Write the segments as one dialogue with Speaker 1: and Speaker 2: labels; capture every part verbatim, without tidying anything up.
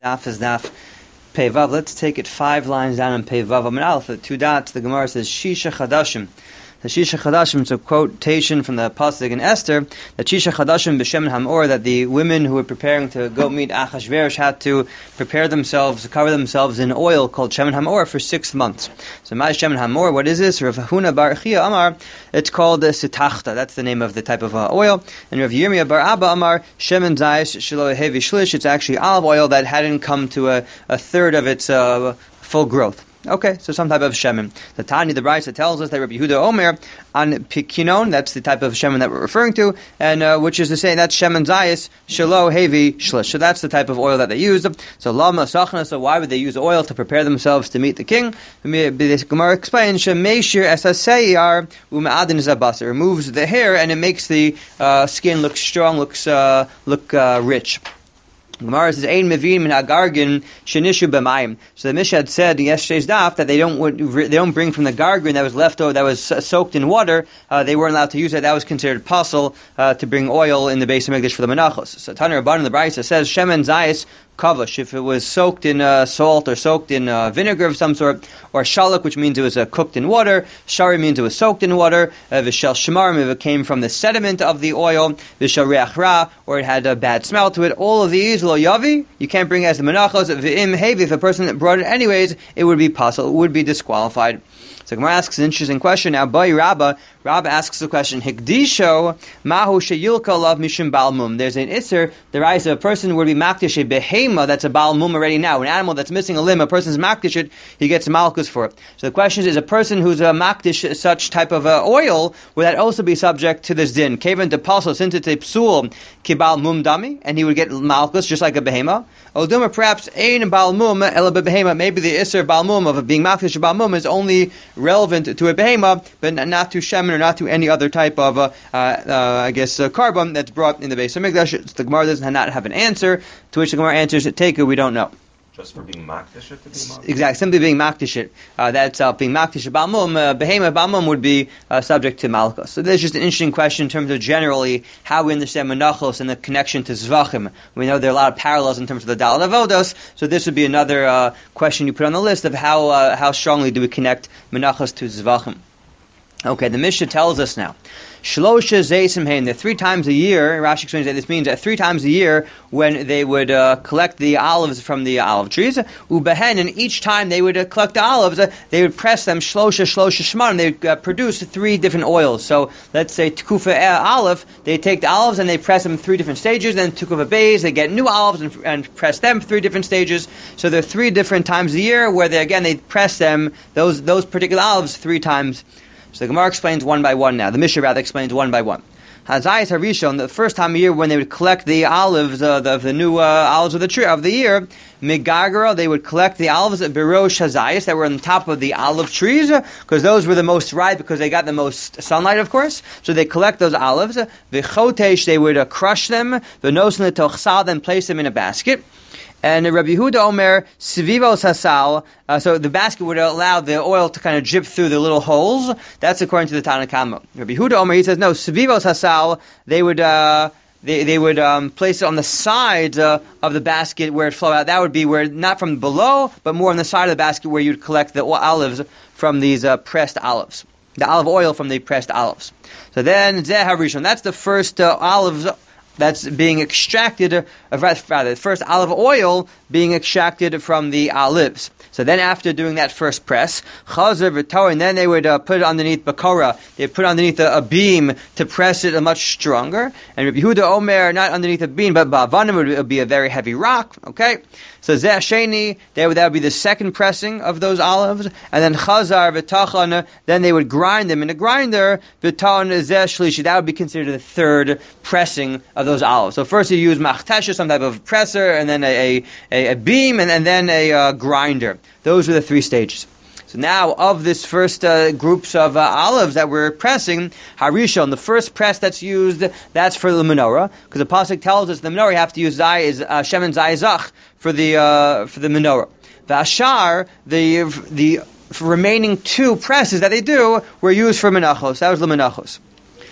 Speaker 1: Daf is Daf Pei Vav. Let's take it five lines down in Pei Vav Amud Aleph. The two dots. The Gemara says Shisha Chadashim. The Shisha Chadashim is a quotation from the Pasuk in Esther that Shisha Chadashim b'Shemen Hamor, that the women who were preparing to go meet Achashverosh had to prepare themselves, cover themselves in oil called Shemen Hamor for six months. So Ma'as Shemen Hamor, what is this? Rav Huna Bar Chia Amar, it's called uh, Sitachta. That's the name of the type of uh, oil. And Rav Yirmiyah Bar Abba Amar, Shemen Zayis Shelo Hevi Shlish, it's actually olive oil that hadn't come to a, a third of its uh, full growth. Okay, so some type of shemen. The Tani, the Brisa tells us that Rabbi Yehuda Omer on Pikinon, that's the type of shemen that we're referring to, and uh, which is to say that's shemen zayis shelo hevi shlish. So that's the type of oil that they used. So lama sachna. So why would they use oil to prepare themselves to meet the king? The Gemara explains shemeishir esaseyar umeadin zabasa, removes the hair and it makes the uh, skin look strong, looks uh, look uh, rich. Gemara says, "Ein mevin min hagargin shenishu b'mayim." So the Mishnah had said in yesterday's daf that they don't they don't bring from the gargin that was left over, that was soaked in water. Uh, they weren't allowed to use it. That was considered pasul uh, to bring oil in the base of Mikdash for the menachos. So Tana Rabban, the Brisa says, "Shemen zayis kavash." If it was soaked in uh, salt or soaked in uh, vinegar of some sort, or shalak, which means it was uh, cooked in water. Shari means it was soaked in water. Vishel shemarim, if it came from the sediment of the oil. Vishel reach ra, or it had a bad smell to it. All of these lo yavi, you can't bring it as the menachos. V'im hevi, if a person brought it anyways, it would be pasul, it would be disqualified. So Gemara asks an interesting question. Now, Bai Rabba, Rabba asks the question, Hikdisho mahu sheyilka lav mishum balmum. There's an isser, the rise of a person would be makdish a behema that's a balmum already now. An animal that's missing a limb, a person's makdish it, he gets malchus for it. So the question is, is a person who's a makdish such type of uh, oil, would that also be subject to this din? Kavan de pasul, since it's a psul, ki balmum dami, and he would get malchus just like a behema. Oduma, perhaps, ein balmum ela behema, maybe the isser balmum of being makdish balmum is only relevant to a behema, but not to shemen or not to any other type of, uh, uh, uh, I guess, uh, carbon that's brought in the base of Mikdash. The Gemara does not have an answer, to which the Gemara answers, take it, we don't know.
Speaker 2: Just for being makdish it to be makdish?
Speaker 1: Exactly, simply being makdish it. Uh, that's uh, being makdish balmum. Uh, behema balmum would be uh, subject to malchus. So there's just an interesting question in terms of generally how we understand menachos and the connection to zvachim. We know there are a lot of parallels in terms of the Daled Avodos, so this would be another uh, question you put on the list of how uh, how strongly do we connect menachos to zvachim. Okay, the Mishnah tells us now. Shlosha zeisim hein. That three times a year, Rashi explains that this means that three times a year when they would uh, collect the olives from the olive trees, ubehen, and each time they would uh, collect the olives, uh, they would press them shlosha shlosha shmarim. They would uh, produce three different oils. So let's say tekufa olive, they take the olives and they press them three different stages. Then tekufa beis, they get new olives and, and press them three different stages. So there are three different times a year where they again they press them those those particular olives three times. So the Gemara explains one by one now. The Mishnah rather explains one by one. Hazayis Harishon, the first time of year when they would collect the olives, uh, the, the new uh, olives of the tree of the year, Migagara, they would collect the olives at Birosh Hazayis that were on the top of the olive trees, because those were the most ripe, because they got the most sunlight, of course. So they collect those olives. V'chotesh, they would uh, crush them. V'nosin l'tochsal, then place them in a basket. And Rabbi Yehuda Omer, Svivos Hasal, uh, so the basket would allow the oil to kind of drip through the little holes. That's according to the Tanna Kama. Rabbi Yehuda Omer, he says, no, Svivos Hasal, they would, uh, they, they would, um, place it on the sides, uh, of the basket where it flow out. That would be where, not from below, but more on the side of the basket where you'd collect the olives from these, uh, pressed olives. The olive oil from the pressed olives. So then, Zeh HaRishon, that's the first, uh, olives, that's being extracted, uh, rather, the first olive oil being extracted from the olives. So then after doing that first press, Chazar v'Torah, and then they would uh, put it underneath Bakora, they would put it underneath a, a beam to press it a much stronger. And Rabbi Yehuda Omer, not underneath a beam, but Ba'avanim would, would be a very heavy rock, okay? So Zeh Sheni, that would be the second pressing of those olives. And then Chazar v'Tachan, then they would grind them in a grinder, v'Tan Zeh Shlishi, that would be considered the third pressing of those olives. So first you use Machtesha, some type of presser, and then a, a, a beam, and, and then a uh, grinder. Those were the three stages. So now, of this first uh, groups of uh, olives that we're pressing, Harishon, the first press that's used, that's for the menorah, because the pasuk tells us the menorah you have to use zay is uh, shemen zayzach for the uh, for the menorah. Vashar, the the remaining two presses that they do were used for menachos. That was the menachos.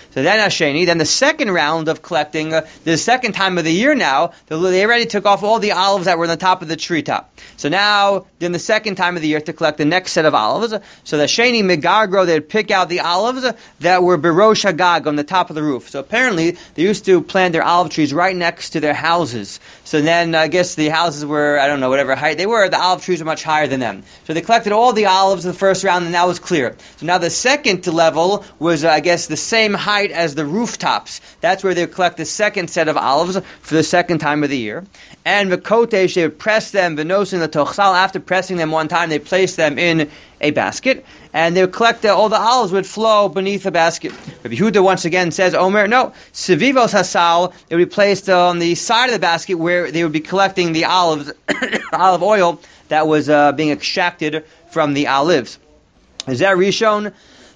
Speaker 1: So then Hasheni, then the second round of collecting, uh, the second time of the year now, they already took off all the olives that were on the top of the treetop. So now, then the second time of the year to collect the next set of olives. So the Sheni Megargro, they'd pick out the olives that were Berosh Hagag, on the top of the roof. So apparently, they used to plant their olive trees right next to their houses. So then, I guess the houses were, I don't know, whatever height they were, the olive trees were much higher than them. So they collected all the olives in the first round, and that was clear. So now the second level was, uh, I guess, the same height as the rooftops. That's where they would collect the second set of olives for the second time of the year. And the kotesh, they would press them, v'nosin the tochsal. After pressing them one time, they placed them in a basket, and they would collect uh, all the olives would flow beneath the basket. Rabbi Yehuda once again says, Omer, no, sevivos hasal, it would be placed uh, on the side of the basket where they would be collecting the olives, olive oil that was uh, being extracted from the olives. Is that Rishon?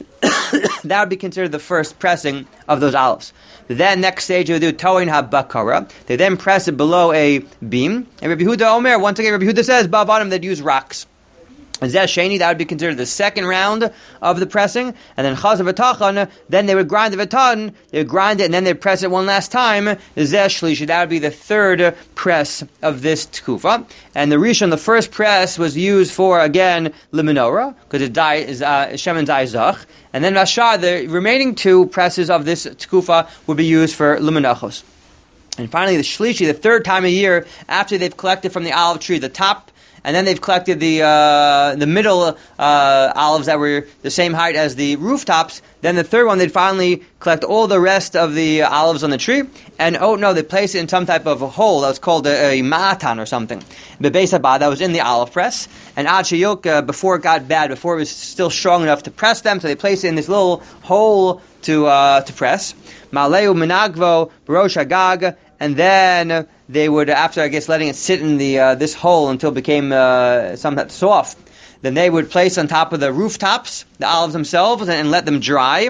Speaker 1: That would be considered the first pressing of those olives. Then next stage they would do toin habakara. They then press it below a beam. And Rabbi Yehuda Omer, once again, Rabbi Yehuda says, Bavanim, they'd use rocks. Zeh Sheni, that would be considered the second round of the pressing. And then Chazav V'tachan, then they would grind the V'tan, they would grind it, and then they'd press it one last time. Zeh Shlishi, that would be the third press of this Tkufa. And the Rishon, the first press, was used for, again, the menorah, because it is uh, Shemen Zayzach. And then Rashah, the remaining two presses of this Tkufa would be used for Lumenachos. And finally, the Shlishi, the third time a year, after they've collected from the olive tree, the top, and then they've collected the uh, the middle uh, olives that were the same height as the rooftops. Then the third one, they'd finally collect all the rest of the uh, olives on the tree. And oh no, they place it in some type of a hole that was called a, a ma'atan or something. The Beis Haba, that was in the olive press. And Ad Sheyok, uh, before it got bad, before it was still strong enough to press them, so they placed it in this little hole to uh, to press. Ma'aleu Menagvo, Barosh Hagag, and then they would, after I guess letting it sit in the uh, this hole until it became uh, somewhat soft, then they would place on top of the rooftops the olives themselves and, and let them dry.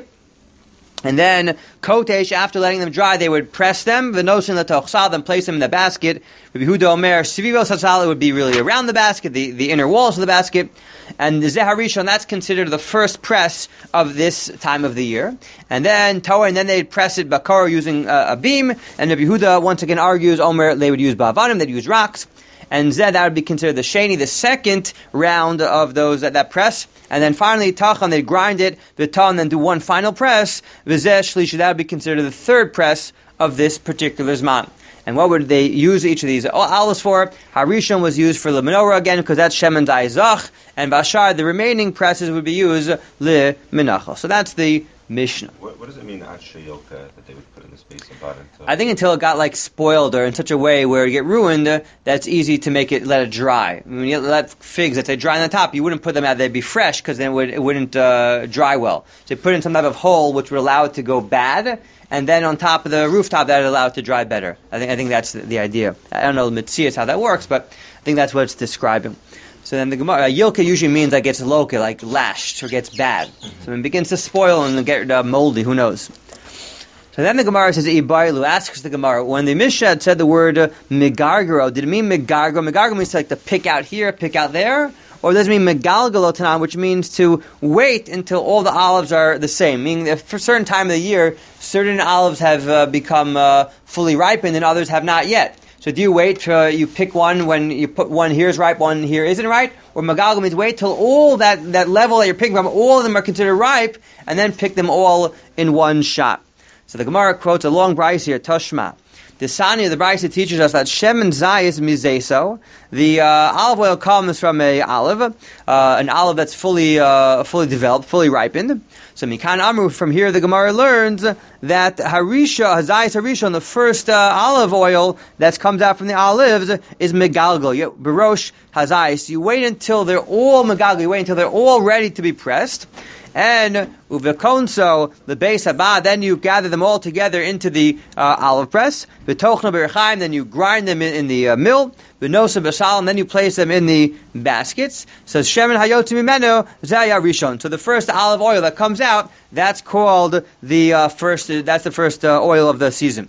Speaker 1: And then kotesh, after letting them dry, they would press them, v'nosin l'tochsal, then place them in the basket. Rabbi Yehuda Omer, svivos hasal, it would be really around the basket, the, the inner walls of the basket. And the Zeh Harishon, that's considered the first press of this time of the year. And then Torah, and then they'd press it bakar using uh, a beam. And Rabbi Yehuda once again argues, Omer, they would use bavanim, they'd use rocks. And Zeh, that would be considered the Sheni, the second round of those that, that press. And then finally, Tachan, they'd grind it, V'tan, then do one final press. V'zeh Shlishi, that would be considered the third press of this particular Zman. And what would they use each of these olives for? Harishon was used for the menorah again, because that's Shemen Zayzach. And Bashar, the remaining presses would be used le menachos. So that's the Mishnah.
Speaker 2: What, what does it mean, Ad Sheyok, that they would put in the space about it?
Speaker 1: I think until it got like spoiled or in such a way where it get ruined, uh, that's easy to make it, let it dry. When you let figs that they dry on the top, you wouldn't put them out, they'd be fresh, because then it, would, it wouldn't uh, dry well. So you put it in some type of hole which would allow it to go bad, and then on top of the rooftop that would allow it to dry better. I think I think that's the, the idea. I don't know the Metzias how that works, but I think that's what it's describing. So then the Gemara, uh, Yilka usually means that gets loka, like lashed, or gets bad. So when it begins to spoil and get uh, moldy, who knows? So then the Gemara says, Ibailu asks the Gemara, when the Mishnah had said the word uh, megargaro, did it mean megargaro? Megargaro means to, like to pick out here, pick out there? Or does it mean megalgalotanan, which means to wait until all the olives are the same? Meaning that for a certain time of the year, certain olives have uh, become uh, fully ripened and others have not yet. So do you wait, uh, you pick one when you put one here's ripe, one here isn't ripe? Or megalgal means wait till all that, that level that you're picking from, all of them are considered ripe, and then pick them all in one shot. So the Gemara quotes a long brayso here, Toshma. The Sani of the brayso teaches us that Shemen Zayis Mizeso, the uh, olive oil comes from a olive, uh, an olive that's fully uh, fully developed, fully ripened. So Mikan Amru, from here the Gemara learns that Harisha, Hazayis Harisha, the first uh, olive oil that comes out from the olives is Megalgal. You, Barosh Hazayis. You wait until they're all Megalgal, you wait until they're all ready to be pressed. And uvekonso, the Beis Haba, then you gather them all together into the uh, olive press. V'tochna b'rechaim, then you grind them in, in the uh, mill. V'nosa b'salam, then you place them in the baskets. So shemen hayotzi mimeno zaya rishon. So the first olive oil that comes out, that's called the uh, first. Uh, that's the first uh, oil of the season. So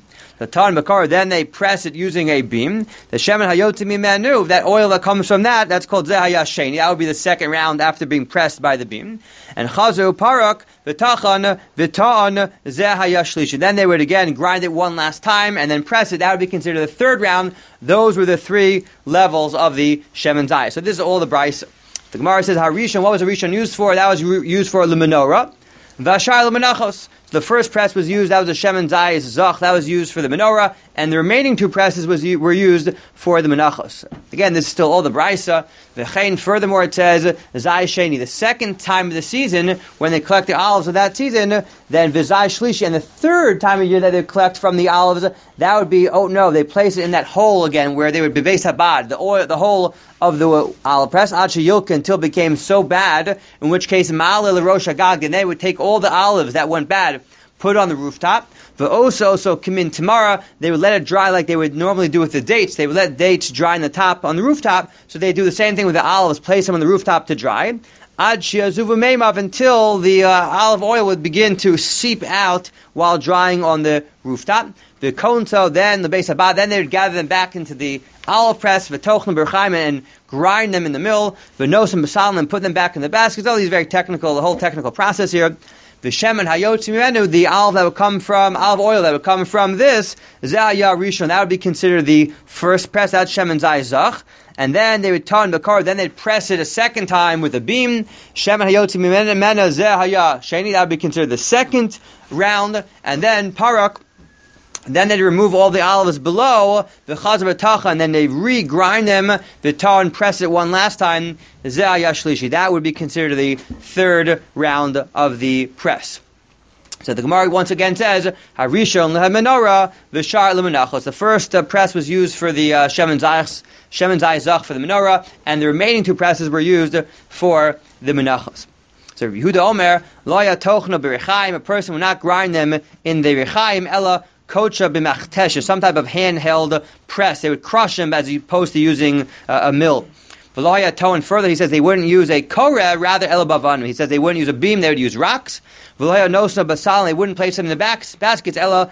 Speaker 1: the Tan Bakar, then they press it using a beam. The Shemen Hayotzi Mimenu, that oil that comes from that, that's called Zeh Hayasheni. That would be the second round after being pressed by the beam. And Chazu Parak, V'tachan, V'ta'an, Zeh Hayashlishi. Then they would again grind it one last time and then press it. That would be considered the third round. Those were the three levels of the Shemen Zayis. So this is all the Bryce. The Gemara says, Harishon, what was the Rishon used for? That was used for the menorah. Vashar l'menachos. The first press was used, that was a Shemen Zayis Zach, that was used for the menorah, and the remaining two presses was were used for the menachos. Again, this is still all the Brisa. V'chein, furthermore, it says, Zay Sheni, the second time of the season, when they collect the olives of that season, then V'zay Shlishi, and the third time of year that they collect from the olives, that would be, oh no, they place it in that hole again, where they would be Beis Habad, the oil, the hole of the olive press, Ad Sheyilka, until it became so bad, in which case, Ma'ale l'Rosh Hagag, and they would take all the olives that went bad, put it on the rooftop. But also, also come in tomorrow, they would let it dry like they would normally do with the dates. They would let dates dry on the top, on the rooftop. So they do the same thing with the olives, place them on the rooftop to dry. Ad she'azuvu meimav, until the uh, olive oil would begin to seep out while drying on the rooftop. The konto, then the Beis Habad, then they would gather them back into the olive press, v'tochnu b'rchaim, and grind them in the mill, v'nosim b'salim, and put them back in the baskets. All these very technical, the whole technical process here. The Shemen Hayotzi Mimenu, the olive that would come from, olive oil that would come from this, Zayah Rishon, that would be considered the first press, that's Shemen Zayis Zach. And then they would turn the car, then they'd press it a second time with a beam. Shemen Hayotzi Mimenu, Zayah Sheni, that would be considered the second round. And then Parak, then they'd remove all the olives below, the chazar b'tacha, and then they re-grind them, the tar, and press it one last time, zeh hayashlishi. That would be considered the third round of the press. So the Gemara once again says, Harishon le'menorah, v'shar le'menachos. The first uh, press was used for the uh, Shemen Zayis, Shemen Zayis Zach for the menorah, and the remaining two presses were used for the menachos. So Yehuda Omer, lo yatochno b'rechaim, a person would not grind them in the rechaim, ella kocha b'machtesh, some type of handheld press. They would crush them as opposed to using uh, a mill. And further, he says they wouldn't use a koreh, rather elabavanu. He says they wouldn't use a beam, they would use rocks. They wouldn't place them in the backs, baskets, ela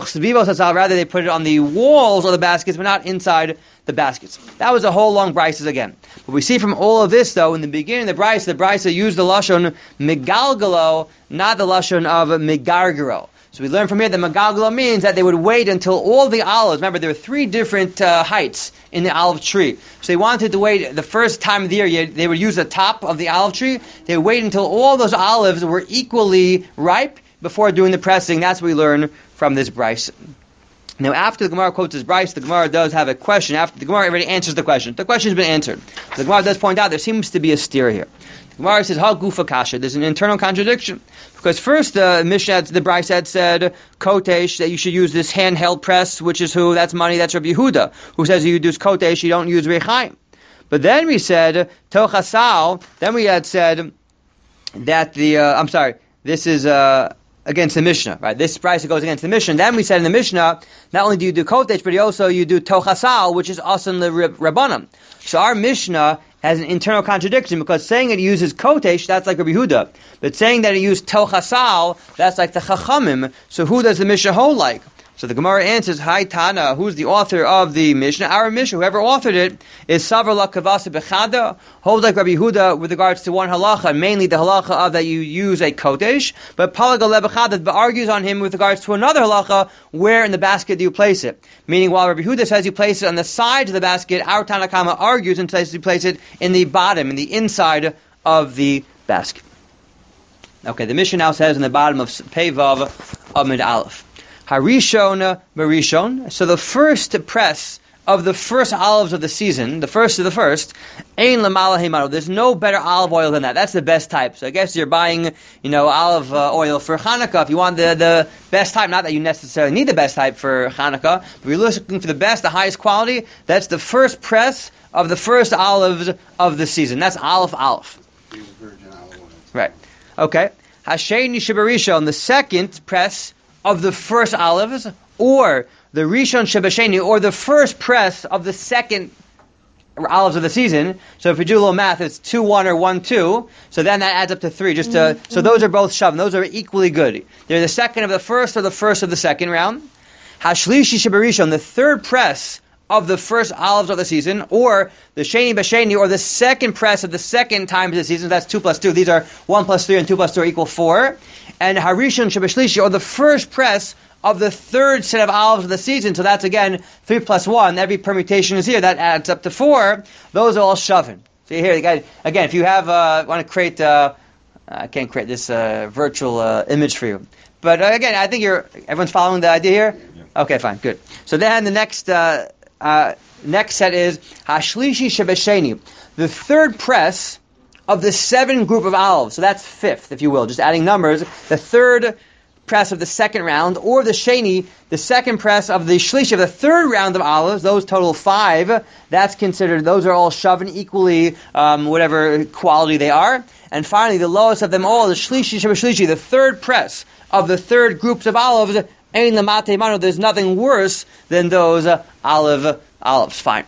Speaker 1: rather they put it on the walls of the baskets, but not inside the baskets. That was a whole long brises again. But we see from all of this, though, in the beginning of the brisa, the brisa used the lashon megalgalo, not the lashon of megargaro. So we learn from here that megalgalo means that they would wait until all the olives, remember there were three different uh, heights in the olive tree. So they wanted to wait, the first time of the year, they would use the top of the olive tree. They would wait until all those olives were equally ripe before doing the pressing. That's what we learn from this brisa. Now, after the Gemara quotes this brisa, the Gemara does have a question. After the Gemara already answers the question. The question has been answered. The Gemara does point out there seems to be a steer here. The Gemara says, "Ha gufa kasha." There's an internal contradiction because first the uh, Mishnah, the brisa had said kotesh that you should use this handheld press, which is who? That's money. That's Rabbi Yehuda, who says you use kotesh, you don't use rechaim. But then we said tochasal. Then we had said that the uh, I'm sorry. This is. Uh, Against the Mishnah, right? This price goes against the Mishnah. Then we said in the Mishnah, not only do you do kotesh, but you also you do tochasal, which is asan l'rabbanim. So our Mishnah has an internal contradiction because saying it uses kotesh, that's like Rabbi Yehuda, but saying that it used tochasal, that's like the chachamim. So who does the Mishnah hold like? So the Gemara answers, Hi Tana, who's the author of the Mishnah? Our Mishnah, whoever authored it, is Savar la Kavasa Bechada, holds like Rabbi Yehuda with regards to one halacha, mainly the halacha of that you use a kodesh, but Palaga Lebechada argues on him with regards to another halacha, where in the basket do you place it? Meaning while Rabbi Yehuda says you place it on the sides of the basket, our Tanakama argues and says you place it in the bottom, in the inside of the basket. Okay, the Mishnah now says in the bottom of Peivav Amid Aleph. Harishon Marishon. So the first press of the first olives of the season, the first of the first, Ein Lamala Heimano. There's no better olive oil than that. That's the best type. So I guess you're buying, you know, olive uh, oil for Hanukkah. If you want the, the best type, not that you necessarily need the best type for Hanukkah, but if you're looking for the best, the highest quality, that's the first press of the first olives of the season. That's Aleph Aleph.
Speaker 3: Virgin olive oil.
Speaker 1: Right. Okay. Hasheni Shibarishon, the second press of the first olives, or the Rishon Shebasheni, or the first press of the second olives of the season. So if we do a little math, it's two one or one two. So then that adds up to three. Just to, mm-hmm. So those are both shavim. Those are equally good. They're the second of the first or the first of the second round. Hashlishi Shebarishon, the third press of the first olives of the season, or the Sheni Basheni, or the second press of the second time of the season. That's two plus two. These are one plus three and two plus two are equal four. And Harishon Shebashlishi, or the first press of the third set of olives of the season. So that's again three plus one. Every permutation is here. That adds up to four. Those are all shavin. So here, again, if you have uh, want to create, uh, I can't create this uh, virtual uh, image for you. But uh, again, I think you're everyone's following the idea here. Yeah. Okay, fine, good. So then the next. Uh, Uh, next set is Hashlishi Shebesheni, the third press of the seven group of olives. So that's fifth, if you will, just adding numbers. The third press of the second round, or the Sheni, the second press of the Shlishi, of the third round of olives. Those total five. That's considered, those are all shoving equally, um, whatever quality they are. And finally, the lowest of them all, the Shlishi Shebeshlishi, the third press of the third groups of olives. Ein lamate mano, there's nothing worse than those uh, olive olives. Fine.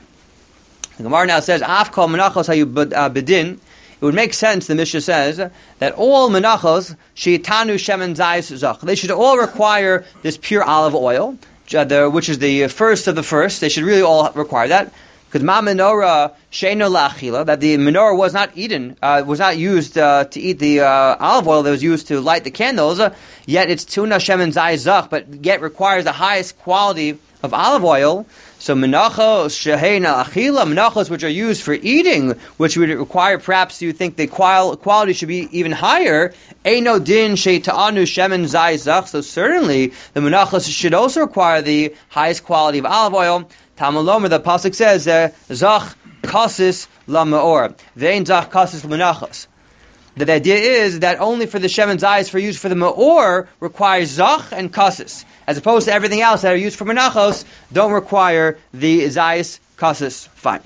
Speaker 1: The Gemara now says, Af kol menachos hayu bedin. It would make sense, the Mishnah says, that all menachos sheitanu shemen zayis zach. They should all require this pure olive oil, which is the first of the first. They should really all require that. Because ma menorah sheino la'achila, that the menorah was not eaten, uh, was not used uh, to eat the uh, olive oil that was used to light the candles. Uh, yet it's tuna shemen zayzach, but yet requires the highest quality of olive oil. So menachos sheheina achila, menachos which are used for eating, which would require, perhaps you think the qual- quality should be even higher. Eino din sheitanu shemen zayzach. So certainly the menachos should also require the highest quality of olive oil. Tamalomer, the pasuk says, "Zach kasis la meor." Vein zach kasis menachos. The idea is that only for the shemen zayis for use for the meor requires zach and kasis, as opposed to everything else that are used for menachos don't require the zayis kasis. Fine.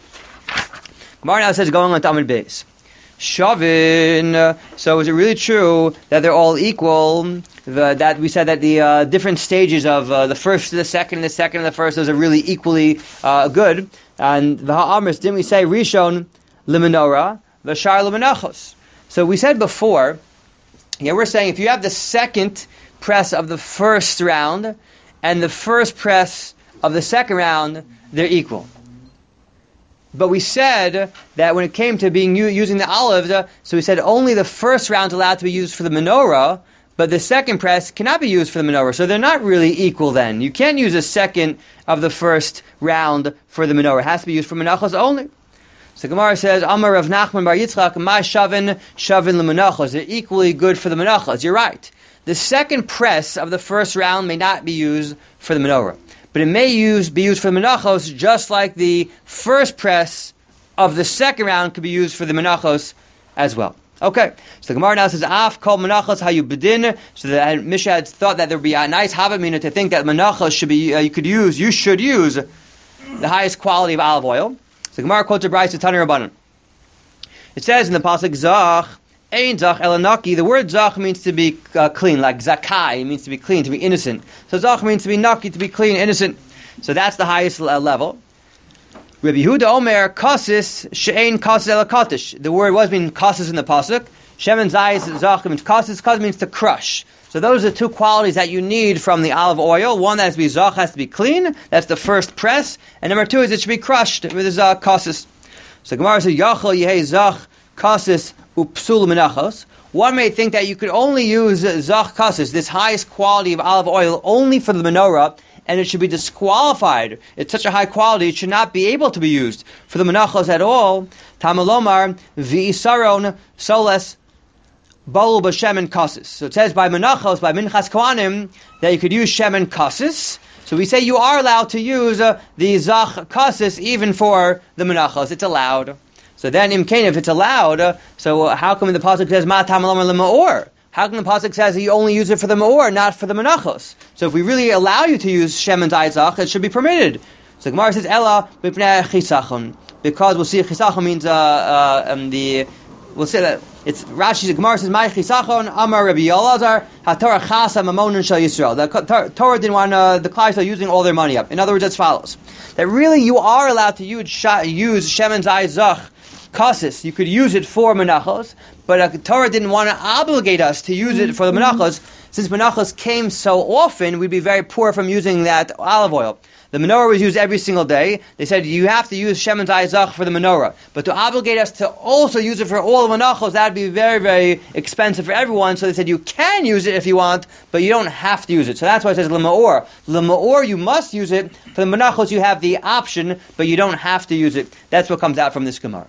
Speaker 1: Gemara now says, going on to Amud Beis. Shavin. So is it really true that they're all equal? The, that we said that the uh, different stages of uh, the first to the second, and the second and the first, those are really equally uh, good. And the ha'amris, didn't we say rishon lemenorah, v'shar lemenachos? So we said before, yeah, we're saying if you have the second press of the first round and the first press of the second round, they're equal. But we said that when it came to being using the olives, uh, so we said only the first round is allowed to be used for the menorah, but the second press cannot be used for the menorah. So they're not really equal then. You can't use a second of the first round for the menorah. It has to be used for menachos only. So Gemara says, Amar Rav Nachman bar Yitzchak, Ma shavin, shavin lemenachos. They're equally good for the menachos. You're right. The second press of the first round may not be used for the menorah, but it may use, be used for the menachos, just like the first press of the second round could be used for the menachos as well. Okay, so the Gemara now says, Af kol menachos hayu bedin. So the Mishnah had thought that there would be a nice havamina to think that menachos should be, uh, you could use, you should use the highest quality of olive oil. So the Gemara quotes a brayso Tani Rabbanan. It says in the pasuk, Zach, Ein zach elanaki. The word zach means to be uh, clean, like zakai. It means to be clean, to be innocent. So zach means to be naki, to be clean, innocent. So that's the highest uh, level. Rabbi Yehuda Omer kasis she'ein kasis elakatish. The word was meaning kasis in the pasuk. Shemen zayis zach means kasis. Kasis means to crush. So those are two qualities that you need from the olive oil. One, that has to be zach, has to be clean. That's the first press. And number two is it should be crushed with the uh, kasis. So Gemara says yachol yehei zach kasis upsul menachos. One may think that you could only use zach kasis, this highest quality of olive oil, only for the menorah, and it should be disqualified. It's such a high quality, it should not be able to be used for the menachos at all. Tamalomar v'isaron soles balu b'shemen kasis. So it says by menachos, by minchas kohanim, that you could use shemen kasis. So we say you are allowed to use uh, the zach kasis even for the menachos. It's allowed. So then, imkain, if it's allowed, uh, so how come the pasuk says ma tamalomar le'ma'or? How come the pasuk says that you only use it for the ma'or, not for the menachos? So if we really allow you to use shemen zayzach, it should be permitted. So Gemara says ella b'pnei chisachon, because we'll see chisachon means uh, uh, um, the we'll say that it's Rashi. Gemara says my chisachon amar Rabbi Elazar haTorah chasa mamonin shel Yisrael. The Torah didn't want uh, the Klal Yisrael using all their money up. In other words, as follows: that really you are allowed to use use shemen zayzach kasis. You could use it for menachos, but uh, Torah didn't want to obligate us to use it for the menachos. since menachos came so often, we'd be very poor from using that olive oil. The menorah was used every single day. They said you have to use Shemen Zayzach for the menorah. But to obligate us to also use it for all the menachos, that would be very, very expensive for everyone. So they said you can use it if you want, but you don't have to use it. So that's why it says L'ma'or. L'ma'or, you must use it. For the menachos, you have the option, but you don't have to use it. That's what comes out from this Gemara.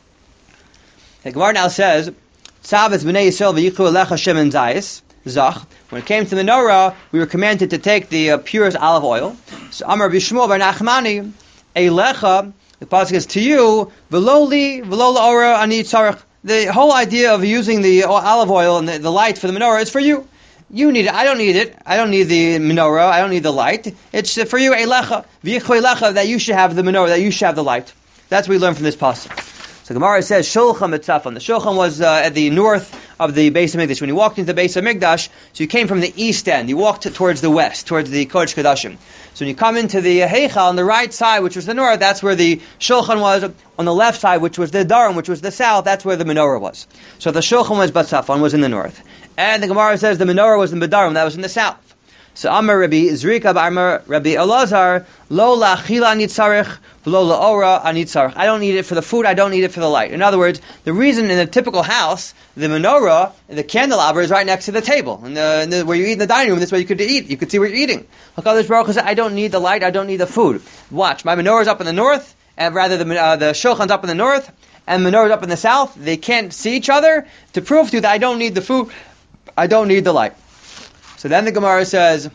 Speaker 1: The Gemara now says, Tzavez b'nei Yisrael v'yichu elecha Shemen Zayis. Zach. When it came to the menorah, we were commanded to take the uh, purest olive oil. So Amar Bishmuel bar Nachmani, Eilecha, the pasuk is to you, V'loli, V'lola ora ani tzarech. The whole idea of using the olive oil and the, the light for the menorah is for you. You need it. I don't need it. I don't need the menorah. I don't need the light. It's uh, for you, Eilecha, V'yichu Eilecha, that you should have the menorah, that you should have the light. That's what we learn from this pasuk. So Gemara says, Shulchan Mitzafon. The Shulchan was uh, at the north of the Beis HaMikdash. When you walked into the Beis HaMikdash, so you came from the east end. You walked towards the west, towards the Kodesh Kodashim. So when you come into the Heichal on the right side, which was the north, that's where the Shulchan was. On the left side, which was the Darim, which was the south, that's where the menorah was. So the Shulchan was Batzafon, was in the north. And the Gemara says the menorah was in the Darim, that was in the south. So Amar Rabbi Zrika Amar Rabbi Elazar, Lo la'achila nitzarich, v'lo la'ora anitzarich. I don't need it for the food, I don't need it for the light. In other words, the reason in a typical house, the menorah, the candelabra is right next to the table, and the, and the, where you eat in the dining room, this way you could eat, you could see what you're eating. HaKadosh Baruch Hu said, I don't need the light, I don't need the food. Watch, my menorah is up in the north, and rather the, uh, the shulchan's up in the north, and the menorah is up in the south. They can't see each other, to prove to you that I don't need the food, I don't need the light. So then the Gemara says,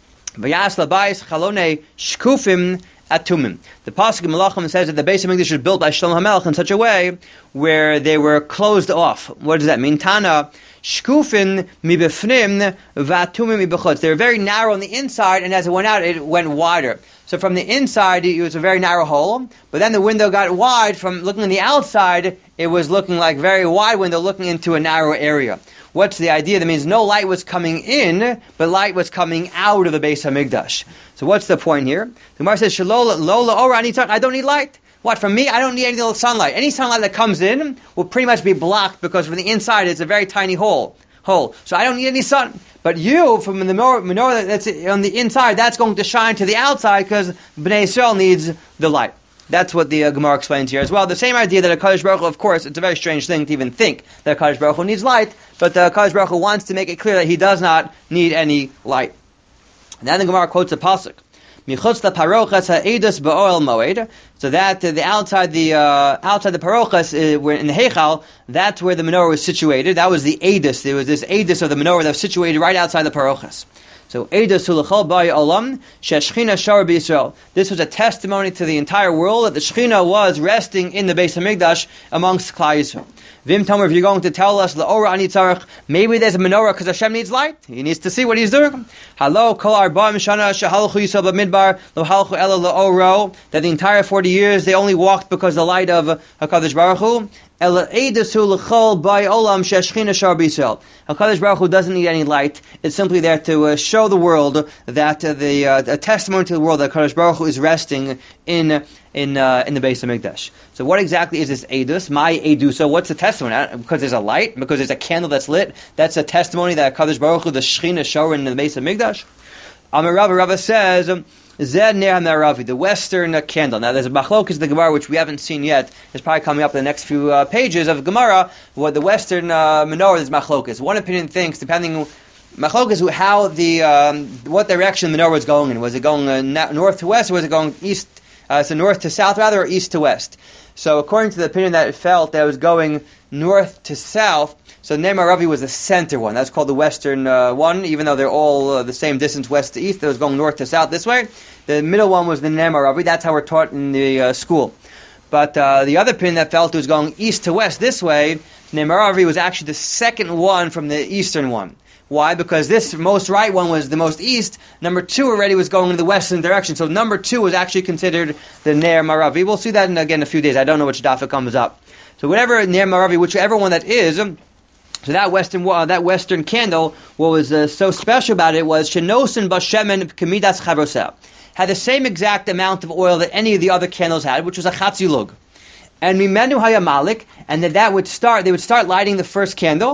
Speaker 1: V'yas labayis chalone shkufim atumim. The pasuk in Malachim says that the Beis HaMikdash was built by Shlomo HaMelech in such a way where they were closed off. What does that mean? Tana shkufin mibefnim v'atumim mibechutz. They were very narrow on the inside, and as it went out, it went wider. So from the inside, it was a very narrow hole, but then the window got wide. From looking on the outside, it was looking like very wide window looking into a narrow area. What's the idea? That means no light was coming in, but light was coming out of the Beis HaMikdash. So what's the point here? The Gemara says, Shalola lola ora ani tzarech. I don't need light. What, from me? I don't need any sunlight. Any sunlight that comes in will pretty much be blocked because from the inside it's a very tiny hole. hole. So I don't need any sun. But you, from the menorah that's on the inside, that's going to shine to the outside because Bnei Yisrael needs the light. That's what the uh, Gemara explains here as well. The same idea that a HaKadosh Baruch Hu, of course, it's a very strange thing to even think that a HaKadosh Baruch Hu needs light, but the HaKadosh Baruch Hu wants to make it clear that he does not need any light. And then the Gemara quotes a pasuk. Michutz la parochas ha'edus ba'oel moed. So that uh, the outside the uh, outside the parochas uh, where in the heichal, that's where the menorah was situated. That was the edus. There was this edus of the menorah that was situated right outside the parochas. So edus hulachol ba'y olam sheshchina shar b'Yisrael. This was a testimony to the entire world that the Shechina was resting in the Beis HaMikdash amongst Klal Yisrael. Vim Tomer, if you're going to tell us la'ora ani tzarech, maybe there's a menorah because Hashem needs light. He needs to see what He's doing. Halo kol arba'im shana shehalchu Yisrael b'midbar lo halchu ela la'oro. That the entire forty years they only walked because the light of HaKadosh Baruch Hu. Ela edesu l'chol b'ay olam sheshchina shar b'Yisrael. HaKadosh Baruch Hu doesn't need any light. It's simply there to uh, show the world that uh, the uh, a testimony to the world that HaKadosh Baruch Hu is resting in in uh, in the Beis HaMikdash. So what exactly is this edus? My edusa. What's the testimony? Because there's a light? Because there's a candle that's lit? That's a testimony that HaKadosh Baruch Hu, the Shechina, show in the Beis HaMikdash? Amar Rava, Rava says, Zed Ner HaMeravi, the western uh, candle. Now there's a machlokes in the Gemara which we haven't seen yet. It's probably coming up in the next few uh, pages of Gemara. What the western uh, menorah is machlokes. One opinion thinks, depending machlokes, how the um, what direction the menorah was going in. Was it going uh, north to west, or was it going east? Uh, so north to south rather, or east to west. So according to the opinion that it felt that it was going north to south, so Ner HaMeravi was the center one. That's called the western uh, one, even though they're all uh, the same distance west to east. It was going north to south this way. The middle one was the Ner HaMeravi. That's how we're taught in the uh, school. But uh, the other opinion that felt it was going east to west this way, Ner HaMeravi was actually the second one from the eastern one. Why? Because this most right one was the most east. Number two already was going in the western direction. So number two was actually considered the Ner HaMeravi. We'll see that in, again, in a few days. I don't know which daf it comes up. So whatever Ner HaMeravi, whichever one that is, so that western uh, that western candle, what was uh, so special about it was Shenosin Bashemen Kemidas Chavroseh. Had the same exact amount of oil that any of the other candles had, which was a chatzilug. And Mimenu Hayamalik, and that that would start, they would start lighting the first candle,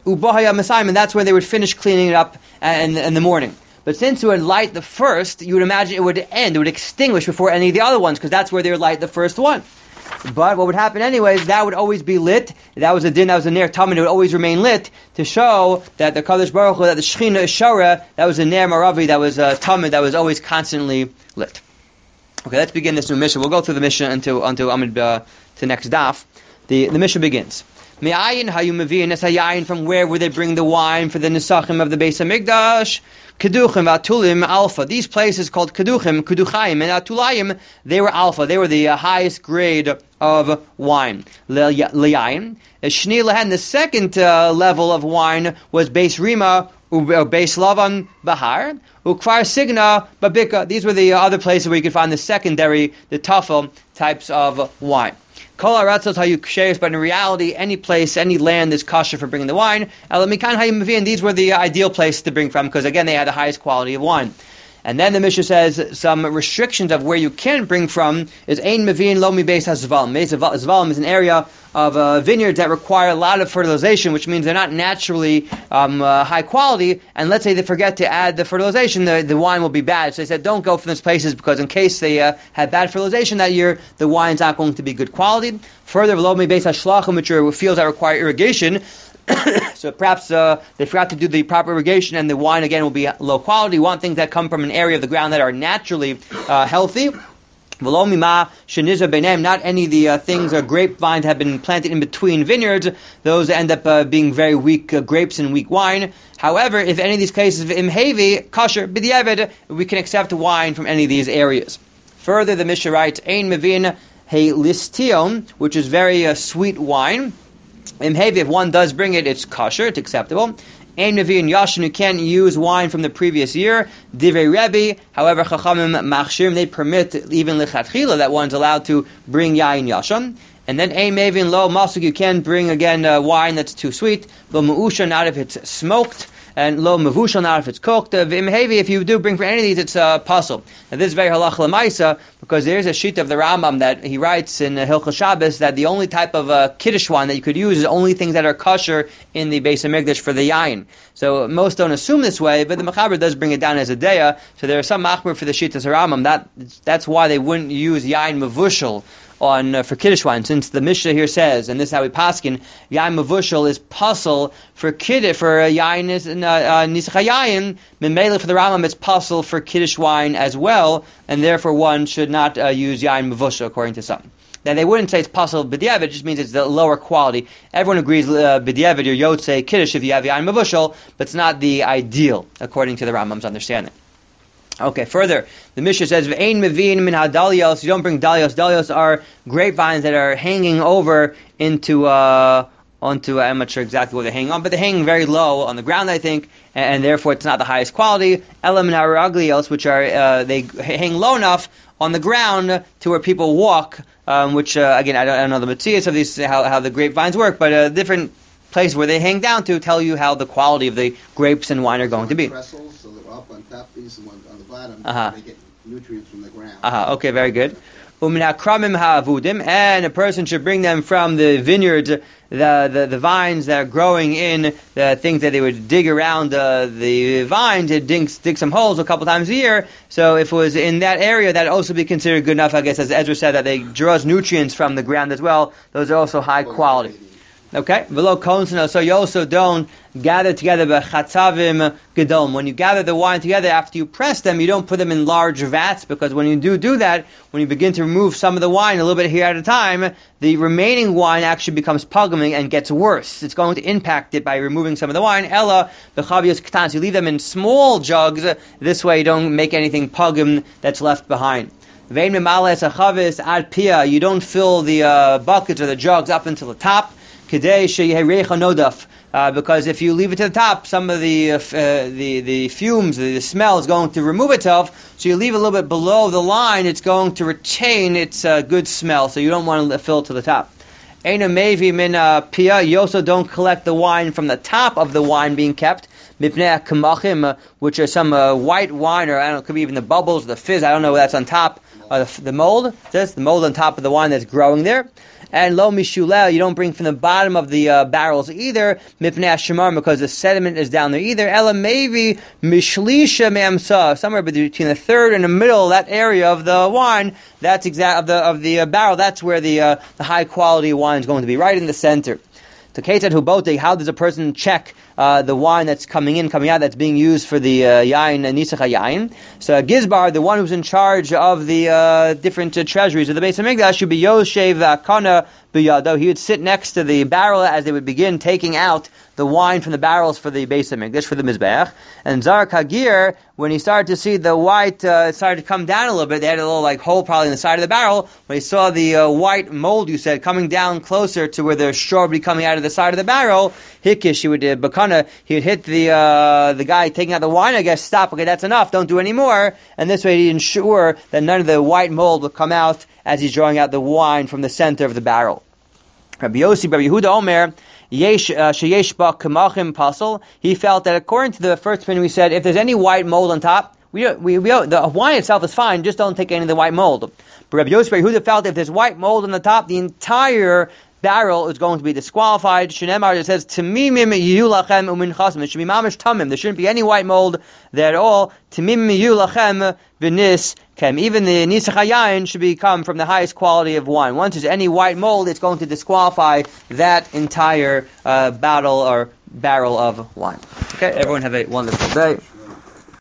Speaker 1: ubahaya masayim, and that's where they would finish cleaning it up in, in the morning. But since it would light the first, you would imagine it would end, it would extinguish before any of the other ones, because that's where they would light the first one. But what would happen anyways, that would always be lit. That was a din, that was a ner tamid, it would always remain lit to show that the Kadosh Baruch Hu, that the Shechina Shara, that was a ner maravi, that was a tamid, that was always constantly lit. Okay, let's begin this new Mishnah. We'll go through the Mishnah until until Amid uh, to next daf. The the Mishnah begins. Me'ayin hayu mevi'in es hayayin, from where would they bring the wine for the Nesachim of the Beis HaMikdash? Keduchim, Atulim, Alpha. These places called Keduchim, Keduchayim, and Atulayim, they were Alpha. They were the uh, highest grade of wine. Le'ayin. Shni lehen, the second uh, level of wine was Beis Rima, Beis Lavan, Bahar, Ukvar Signa, Babika. These were the uh, other places where you could find the secondary, the Tafel types of wine. But in reality, any place, any land is kosher for bringing the wine. These were the ideal place to bring from, because again, they had the highest quality of wine. And then the Mishnah says some restrictions of where you can bring from is Ein Mevin Lo Mi Beis HaZvalim. Zvalim is an area of uh, vineyards that require a lot of fertilization, which means they're not naturally um, uh, high quality. And let's say they forget to add the fertilization, the, the wine will be bad. So they said don't go from those places, because in case they uh, had bad fertilization that year, the wine's not going to be good quality. Further, Lo Mi Beis HaShlachim, which are fields that require irrigation. So perhaps uh, they forgot to do the proper irrigation, and the wine again will be low quality. You want things that come from an area of the ground that are naturally uh, healthy. Not any of the uh, things or grapevines have been planted in between vineyards. Those end up uh, being very weak uh, grapes and weak wine. However, if any of these cases of imhevi, kosher, b'diavad, we can accept wine from any of these areas. Further, the Mishnah writes, Ein mevin he listion, which is very uh, sweet wine. Imhevi, if one does bring it, it's kosher, it's acceptable. Ein Mevin Yashin, you can't use wine from the previous year. Divrei Rebbe, however, Chachamim Machshirim, they permit even lechatchila that one's allowed to bring yain yashan. And then Ein Mevin Lo Masuk, you can bring again uh, wine that's too sweet. Lo Me'usha, not if it's smoked. And Lo Mevusha, not if it's cooked. Uh, V'imhevi, if you do bring for any of these, it's uh, puzzle. And this is very halach l'maisa, because there's a sheet of the Rambam that he writes in uh, Hilchos Shabbos that the only type of uh, kiddush wine that you could use is only things that are kosher in the Beis HaMikdash for the yain. So most don't assume this way, but the Mechaber does bring it down as a deya. So there are some machmer for the sheet of the Rambam. That that's why they wouldn't use yain mevushal on uh, for kiddush wine, since the Mishnah here says, and this is how we paskin, yain mevushal is puzzle for kiddush, for uh, yain is uh, uh, nischayayin, memele for the Rambam it's puzzle for kiddush wine as well, and therefore one should not uh, use yain mevushal according to some. Now they wouldn't say it's puzzle b'diavad, it just means it's the lower quality. Everyone agrees uh, b'diavad or yotzei kiddush if you have yain mevushal, but it's not the ideal according to the Rambam's understanding. Okay, further, the Mishnah says, "V'ein mevin min hadalios." You don't bring dalios. Dalios are grapevines that are hanging over into uh, onto. I'm not sure exactly what they're hanging on, but they're hanging very low on the ground, I think, and, and therefore it's not the highest quality. Elam min haraglios, which are uh, they hang low enough on the ground to where people walk. Um, which uh, again, I don't, I don't know the materials of these, how how the grapevines work, but uh, different place where they hang down to tell you how the quality of the grapes and wine are going to be.
Speaker 3: Trestles, so they're up on top, these and on the bottom,
Speaker 1: uh-huh.
Speaker 3: They get nutrients from the ground.
Speaker 1: Uh-huh. Okay, very good. And a person should bring them from the vineyards, the, the the vines that are growing in the things that they would dig around uh, the vines, and dig, dig some holes a couple times a year. So if it was in that area, that would also be considered good enough, I guess, as Ezra said, that they draws nutrients from the ground as well. Those are also high quality. Okay, v'lo konsino. So you also don't gather together b'chatzavim gedom. When you gather the wine together after you press them, you don't put them in large vats, because when you do do that, when you begin to remove some of the wine a little bit here at a time, the remaining wine actually becomes pugming and gets worse. It's going to impact it by removing some of the wine. Ella b'chavios k'tans. You leave them in small jugs. This way, you don't make anything pugm that's left behind. You don't fill the uh, buckets or the jugs up until the top. Uh, because if you leave it to the top, some of the uh, the the fumes, the, the smell is going to remove itself. So you leave it a little bit below the line, it's going to retain its uh, good smell. So you don't want to fill it to the top. Eina mevi min pia. You also don't collect the wine from the top of the wine being kept. Mipnei kamachim, which are some uh, white wine, or I don't know, it could be even the bubbles, the fizz. I don't know what that's on top uh, the, the mold, this, the mold on top of the wine that's growing there. And lo mishulel, you don't bring from the bottom of the uh, barrels either, mipnei shemar, because the sediment is down there either. Ela maybe mishlisha me'amsa, somewhere between the third and the middle, that area of the wine, that's exact of the of the uh, barrel. That's where the uh, the high quality wine is going to be, right in the center. To Ketat Hubote, how does a person check uh, the wine that's coming in, coming out, that's being used for the uh, yain, uh, nisach yain? So uh, Gizbar, the one who's in charge of the uh, different uh, treasuries of the Beis Hamikdash, should be Yoshev Kana B'yado. He would sit next to the barrel as they would begin taking out the wine from the barrels for the Beis Hamikdash, for the Mizbeach. And Zar Kagir, when he started to see the white uh, started to come down a little bit, they had a little like hole probably in the side of the barrel. When he saw the uh, white mold, you said, coming down closer to where the straw would be coming out of the side of the barrel, Hikish, he would uh, Bakana, he would hit the uh, the guy taking out the wine. I guess stop. Okay, that's enough. Don't do any more. And this way, he ensure that none of the white mold would come out as he's drawing out the wine from the center of the barrel. Rabbi Yossi, Rabbi Yehuda Omer, Yesh Sheyesh Ba Kamachim Pasal. He felt that according to the first opinion, we said if there's any white mold on top, we we, we the wine itself is fine. Just don't take any of the white mold. But Rabbi Yossi, Rabbi Yehuda felt if there's white mold on the top, the entire barrel is going to be disqualified. Shenemar, it says Timimim Yiyu Lachem Umin Chasim. It should be mamish tamim. There shouldn't be any white mold there at all. Timimim Yiyu Lachem V'nis Kem. Even the nisach hayayin should become from the highest quality of wine. Once there's any white mold, it's going to disqualify that entire uh, bottle or barrel of wine. Okay, everyone have a wonderful day.